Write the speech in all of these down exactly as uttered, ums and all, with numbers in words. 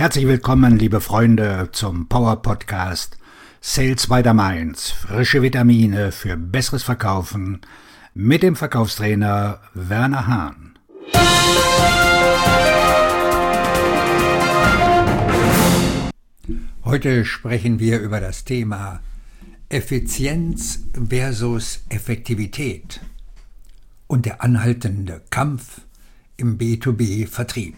Herzlich willkommen, liebe Freunde, zum Power Podcast Sales by the Mainz. Frische Vitamine für besseres Verkaufen mit dem Verkaufstrainer Werner Hahn. Heute sprechen wir über das Thema Effizienz versus Effektivität und der anhaltende Kampf im B zwei B-Vertrieb.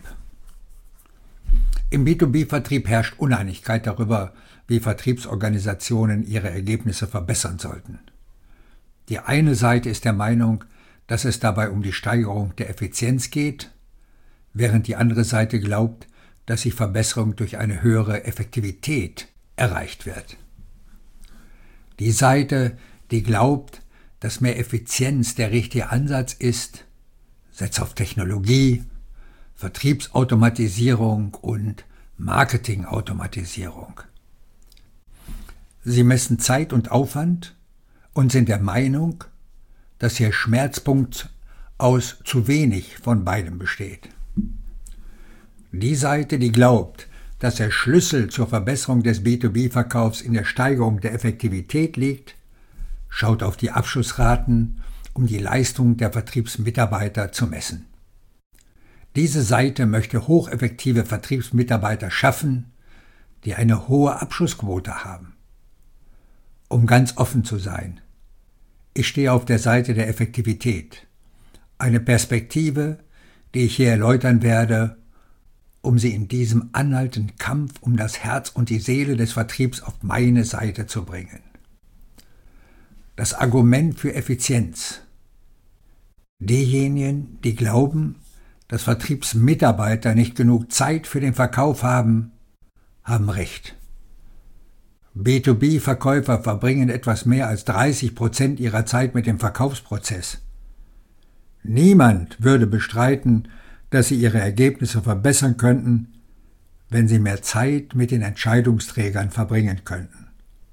Im B zwei B-Vertrieb herrscht Uneinigkeit darüber, wie Vertriebsorganisationen ihre Ergebnisse verbessern sollten. Die eine Seite ist der Meinung, dass es dabei um die Steigerung der Effizienz geht, während die andere Seite glaubt, dass die Verbesserung durch eine höhere Effektivität erreicht wird. Die Seite, die glaubt, dass mehr Effizienz der richtige Ansatz ist, setzt auf Technologie, Vertriebsautomatisierung und Marketingautomatisierung. Sie messen Zeit und Aufwand und sind der Meinung, dass ihr Schmerzpunkt aus zu wenig von beidem besteht. Die Seite, die glaubt, dass der Schlüssel zur Verbesserung des B zwei B-Verkaufs in der Steigerung der Effektivität liegt, schaut auf die Abschlussraten, um die Leistung der Vertriebsmitarbeiter zu messen. Diese Seite möchte hocheffektive Vertriebsmitarbeiter schaffen, die eine hohe Abschlussquote haben. Um ganz offen zu sein, ich stehe auf der Seite der Effektivität, eine Perspektive, die ich hier erläutern werde, um sie in diesem anhaltenden Kampf um das Herz und die Seele des Vertriebs auf meine Seite zu bringen. Das Argument für Effizienz. Diejenigen, die glauben, dass Vertriebsmitarbeiter nicht genug Zeit für den Verkauf haben, haben recht. B zwei B-Verkäufer verbringen etwas mehr als dreißig Prozent ihrer Zeit mit dem Verkaufsprozess. Niemand würde bestreiten, dass sie ihre Ergebnisse verbessern könnten, wenn sie mehr Zeit mit den Entscheidungsträgern verbringen könnten.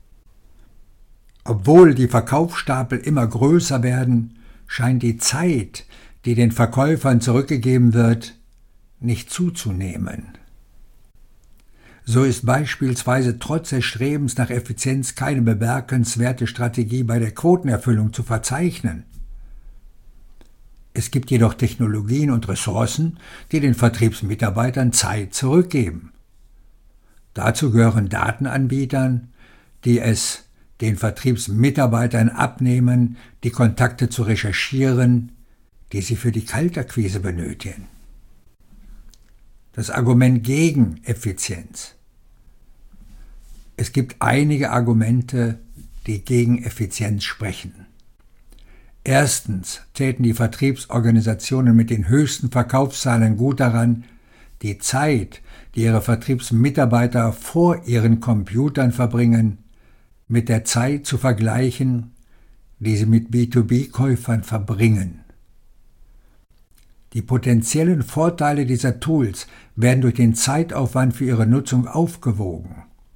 Obwohl die Verkaufsstapel immer größer werden, scheint die Zeit, die den Verkäufern zurückgegeben wird, nicht zuzunehmen. So ist beispielsweise trotz des Strebens nach Effizienz keine bemerkenswerte Strategie bei der Quotenerfüllung zu verzeichnen. Es gibt jedoch Technologien und Ressourcen, die den Vertriebsmitarbeitern Zeit zurückgeben. Dazu gehören Datenanbietern, die es den Vertriebsmitarbeitern abnehmen, die Kontakte zu recherchieren, die sie für die Kaltakquise benötigen. Das Argument gegen Effizienz. Es gibt einige Argumente, die gegen Effizienz sprechen. Erstens täten die Vertriebsorganisationen mit den höchsten Verkaufszahlen gut daran, die Zeit, die ihre Vertriebsmitarbeiter vor ihren Computern verbringen, mit der Zeit zu vergleichen, die sie mit B zwei B-Käufern verbringen. Die potenziellen Vorteile dieser Tools werden durch den Zeitaufwand für ihre Nutzung aufgewogen.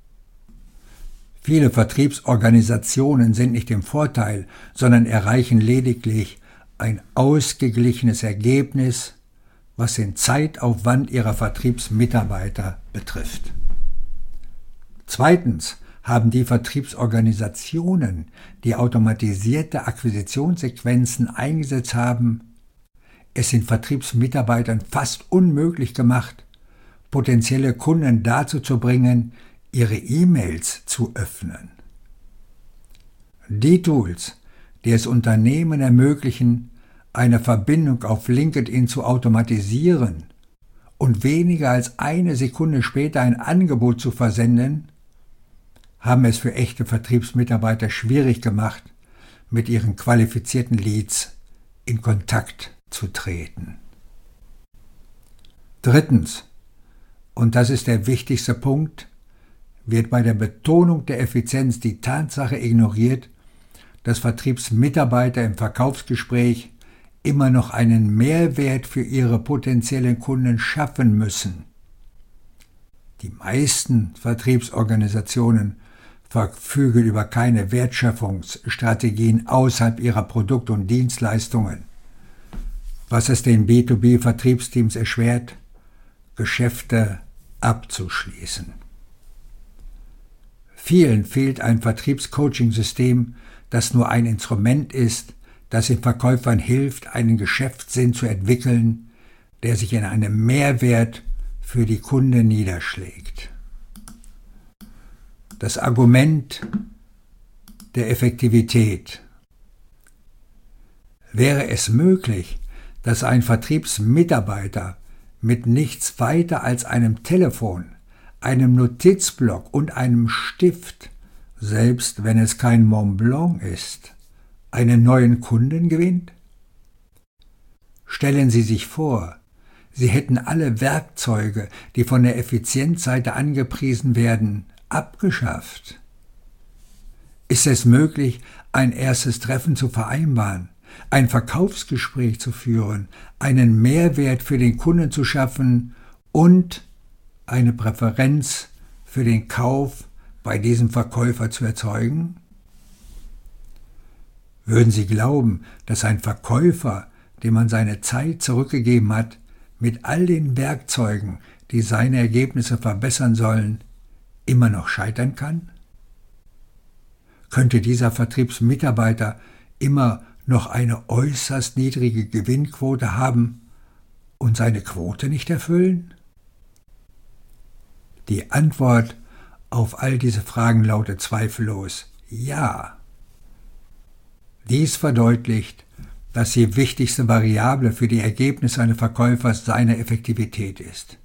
Viele Vertriebsorganisationen sind nicht im Vorteil, sondern erreichen lediglich ein ausgeglichenes Ergebnis, was den Zeitaufwand ihrer Vertriebsmitarbeiter betrifft. Zweitens haben die Vertriebsorganisationen, die automatisierte Akquisitionssequenzen eingesetzt haben, es den Vertriebsmitarbeitern fast unmöglich gemacht, potenzielle Kunden dazu zu bringen, ihre E-Mails zu öffnen. Die Tools, die es Unternehmen ermöglichen, eine Verbindung auf LinkedIn zu automatisieren und weniger als eine Sekunde später ein Angebot zu versenden, haben es für echte Vertriebsmitarbeiter schwierig gemacht, mit ihren qualifizierten Leads in Kontakt zu treten. Drittens, und das ist der wichtigste Punkt, wird bei der Betonung der Effizienz die Tatsache ignoriert, dass Vertriebsmitarbeiter im Verkaufsgespräch immer noch einen Mehrwert für ihre potenziellen Kunden schaffen müssen. Die meisten Vertriebsorganisationen verfügen über keine Wertschöpfungsstrategien außerhalb ihrer Produkte und Dienstleistungen, was es den B zwei B-Vertriebsteams erschwert, Geschäfte abzuschließen. Vielen fehlt ein Vertriebscoaching-System, das nur ein Instrument ist, das den Verkäufern hilft, einen Geschäftssinn zu entwickeln, der sich in einem Mehrwert für die Kunden niederschlägt. Das Argument der Effektivität. Wäre es möglich, dass ein Vertriebsmitarbeiter mit nichts weiter als einem Telefon, einem Notizblock und einem Stift, selbst wenn es kein Mont Blanc ist, einen neuen Kunden gewinnt? Stellen Sie sich vor, Sie hätten alle Werkzeuge, die von der Effizienzseite angepriesen werden, abgeschafft. Ist es möglich, ein erstes Treffen zu vereinbaren, ein Verkaufsgespräch zu führen, einen Mehrwert für den Kunden zu schaffen und eine Präferenz für den Kauf bei diesem Verkäufer zu erzeugen? Würden Sie glauben, dass ein Verkäufer, dem man seine Zeit zurückgegeben hat, mit all den Werkzeugen, die seine Ergebnisse verbessern sollen, immer noch scheitern kann? Könnte dieser Vertriebsmitarbeiter immer noch eine äußerst niedrige Gewinnquote haben und seine Quote nicht erfüllen? Die Antwort auf all diese Fragen lautet zweifellos ja. Dies verdeutlicht, dass die wichtigste Variable für die Ergebnisse eines Verkäufers seine Effektivität ist.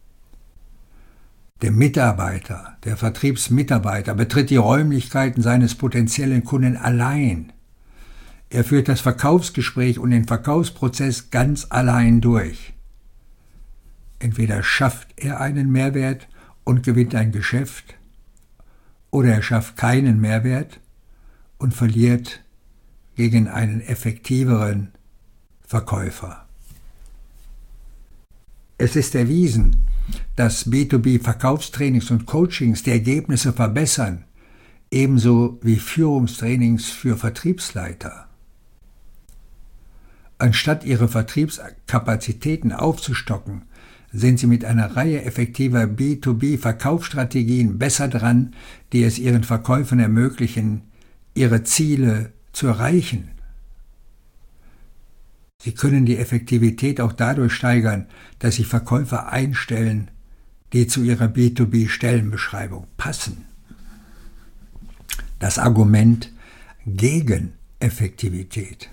Der Mitarbeiter, der Vertriebsmitarbeiter betritt die Räumlichkeiten seines potenziellen Kunden allein. Er führt das Verkaufsgespräch und den Verkaufsprozess ganz allein durch. Entweder schafft er einen Mehrwert und gewinnt ein Geschäft, oder er schafft keinen Mehrwert und verliert gegen einen effektiveren Verkäufer. Es ist erwiesen, dass B zwei B-Verkaufstrainings und Coachings die Ergebnisse verbessern, ebenso wie Führungstrainings für Vertriebsleiter. Anstatt ihre Vertriebskapazitäten aufzustocken, sind sie mit einer Reihe effektiver B zwei B-Verkaufsstrategien besser dran, die es ihren Verkäufern ermöglichen, ihre Ziele zu erreichen. Sie können die Effektivität auch dadurch steigern, dass sie Verkäufer einstellen, die zu ihrer B zwei B-Stellenbeschreibung passen. Das Argument gegen Effektivität.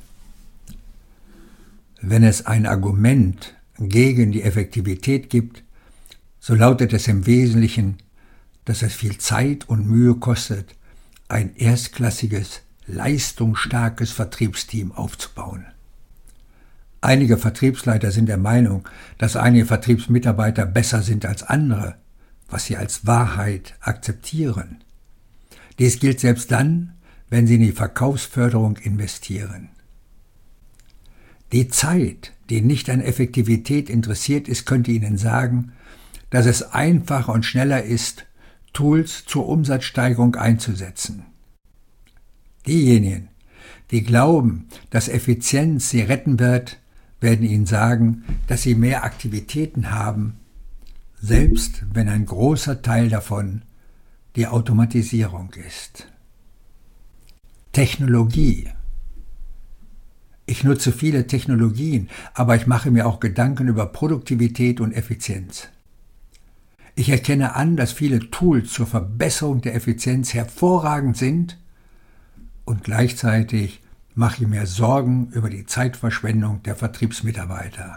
Wenn es ein Argument gegen die Effektivität gibt, so lautet es im Wesentlichen, dass es viel Zeit und Mühe kostet, ein erstklassiges, leistungsstarkes Vertriebsteam aufzubauen. Einige Vertriebsleiter sind der Meinung, dass einige Vertriebsmitarbeiter besser sind als andere, was sie als Wahrheit akzeptieren. Dies gilt selbst dann, wenn sie in die Verkaufsförderung investieren. Die Zeit, die nicht an Effektivität interessiert ist, könnte Ihnen sagen, dass es einfacher und schneller ist, Tools zur Umsatzsteigerung einzusetzen. Diejenigen, die glauben, dass Effizienz sie retten wird, werden Ihnen sagen, dass sie mehr Aktivitäten haben, selbst wenn ein großer Teil davon die Automatisierung ist. Technologie. Ich nutze viele Technologien, aber ich mache mir auch Gedanken über Produktivität und Effizienz. Ich erkenne an, dass viele Tools zur Verbesserung der Effizienz hervorragend sind, und gleichzeitig mache ich mir Sorgen über die Zeitverschwendung der Vertriebsmitarbeiter.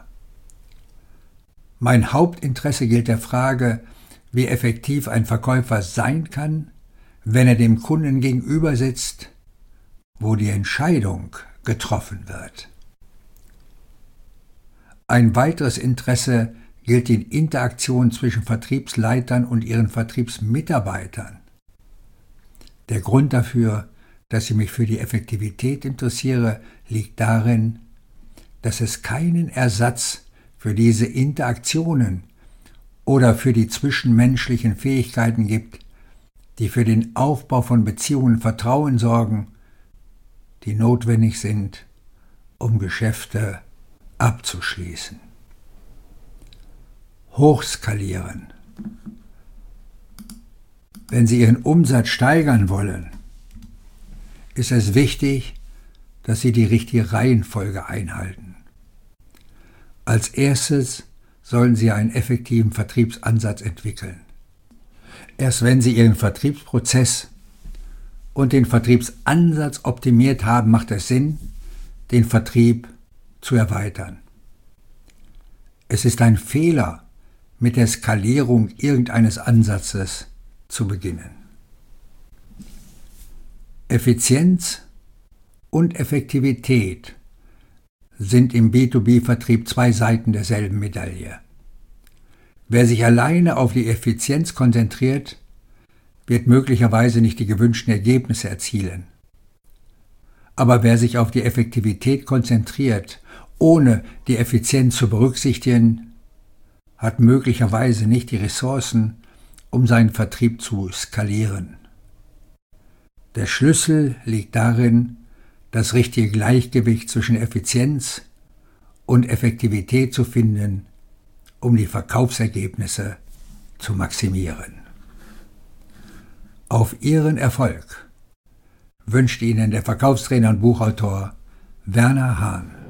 Mein Hauptinteresse gilt der Frage, wie effektiv ein Verkäufer sein kann, wenn er dem Kunden gegenüber sitzt, wo die Entscheidung getroffen wird. Ein weiteres Interesse gilt die Interaktion zwischen Vertriebsleitern und ihren Vertriebsmitarbeitern. Der Grund dafür, dass ich mich für die Effektivität interessiere, liegt darin, dass es keinen Ersatz für diese Interaktionen oder für die zwischenmenschlichen Fähigkeiten gibt, die für den Aufbau von Beziehungen Vertrauen sorgen, die notwendig sind, um Geschäfte abzuschließen. Hochskalieren. Wenn Sie Ihren Umsatz steigern wollen, ist es wichtig, dass Sie die richtige Reihenfolge einhalten. Als erstes sollen Sie einen effektiven Vertriebsansatz entwickeln. Erst wenn Sie Ihren Vertriebsprozess und den Vertriebsansatz optimiert haben, macht es Sinn, den Vertrieb zu erweitern. Es ist ein Fehler, mit der Skalierung irgendeines Ansatzes zu beginnen. Effizienz und Effektivität sind im B zwei B-Vertrieb zwei Seiten derselben Medaille. Wer sich alleine auf die Effizienz konzentriert, wird möglicherweise nicht die gewünschten Ergebnisse erzielen. Aber wer sich auf die Effektivität konzentriert, ohne die Effizienz zu berücksichtigen, hat möglicherweise nicht die Ressourcen, um seinen Vertrieb zu skalieren. Der Schlüssel liegt darin, das richtige Gleichgewicht zwischen Effizienz und Effektivität zu finden, um die Verkaufsergebnisse zu maximieren. Auf Ihren Erfolg wünscht Ihnen der Verkaufstrainer und Buchautor Werner Hahn.